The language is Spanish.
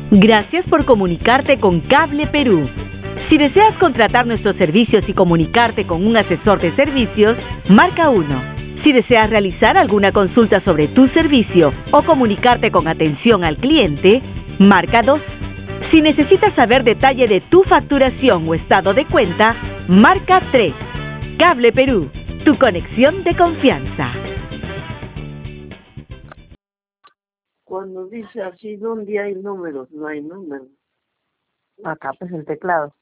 Gracias por comunicarte con Cable Perú. Si deseas contratar nuestros servicios y comunicarte con un asesor de servicios, marca 1. Si deseas realizar alguna consulta sobre tu servicio o comunicarte con atención al cliente, marca 2. Si necesitas saber detalle de tu facturación o estado de cuenta, marca 3. Cable Perú, tu conexión de confianza. Cuando dice así, ¿dónde hay números? No hay números. Acá pues el teclado.